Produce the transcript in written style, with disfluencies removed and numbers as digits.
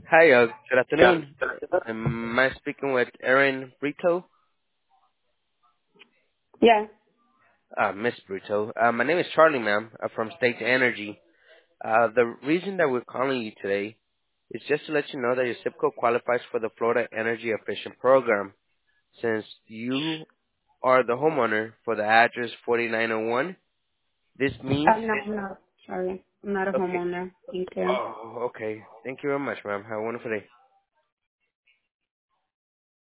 Hi, good Yeah. afternoon. Am I speaking with Erin Brito? Yeah. Miss Brito. My name is Charlie, ma'am. I'm from State Energy. The reason that we're calling you today is just to let you know that your zip code qualifies for the Florida Energy Efficient Program. Since you are the homeowner for the address 4901, this means... No, sorry. I'm not a Okay. homeowner. Thank you. Oh, okay. Thank you very much, ma'am. Have a wonderful day.